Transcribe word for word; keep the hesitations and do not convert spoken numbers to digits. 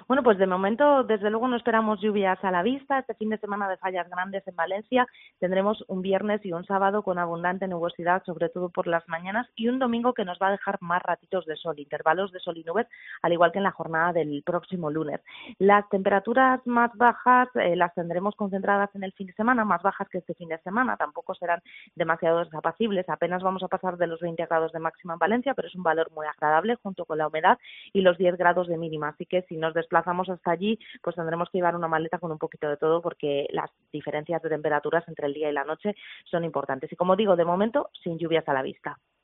Bueno, pues de momento, desde luego, no esperamos lluvias a la vista. Este fin de semana de fallas grandes en Valencia tendremos un viernes y un sábado con abundante nubosidad, sobre todo por las mañanas, y un domingo que nos va a dejar más ratitos de sol, intervalos de sol y nubes, al igual que en la jornada del próximo lunes. Las temperaturas más bajas eh, las tendremos concentradas en el fin de semana, más bajas que este fin de semana, tampoco serán demasiado desapacibles. Apenas vamos a pasar de los veinte grados de máxima en Valencia, pero es un valor muy agradable junto con la humedad y los diez grados de mínima. Así que si nos desplazamos hasta allí, pues tendremos que llevar una maleta con un poquito de todo porque las diferencias de temperaturas entre el día y la noche son importantes. Y como digo, de momento, sin lluvias a la vista.